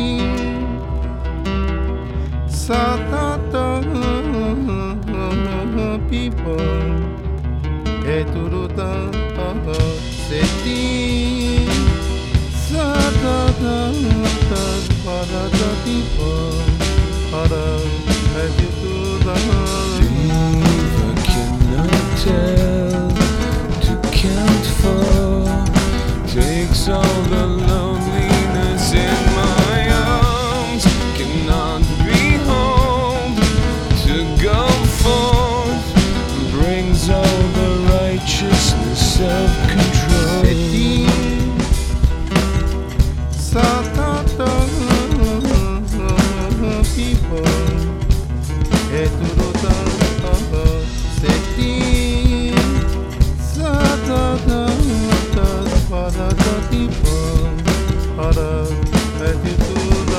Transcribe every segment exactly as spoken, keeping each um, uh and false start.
Satata people Eturuta Seti Satata Parata people Para Eturuta If I cannot tell to count four, takes all the loneliness in my arms, cannot behold to go forth, brings all the righteousness of control. Seti Satata people Eturuta Seti Satata Parata people Para Eturuta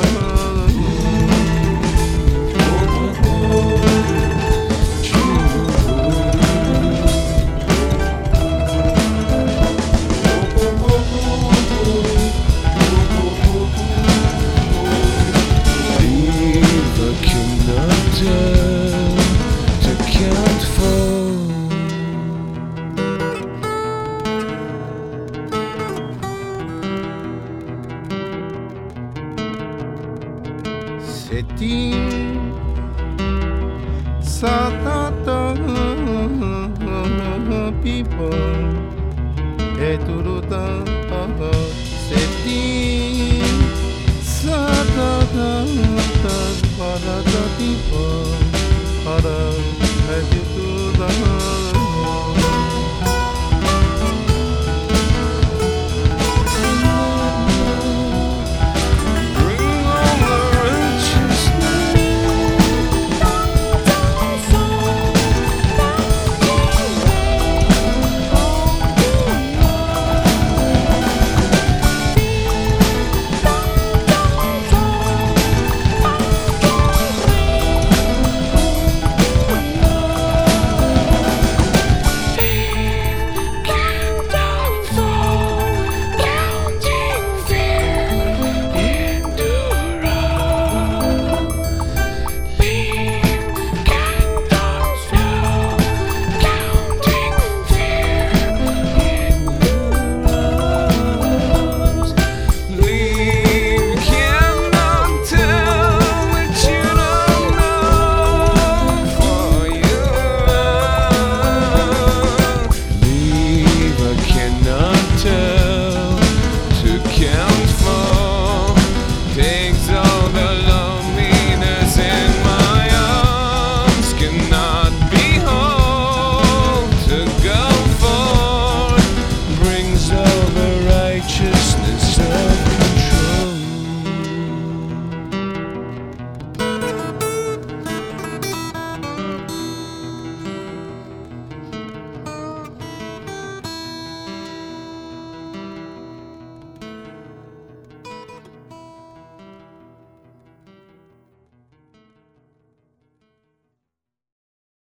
to count four. Seti Satata people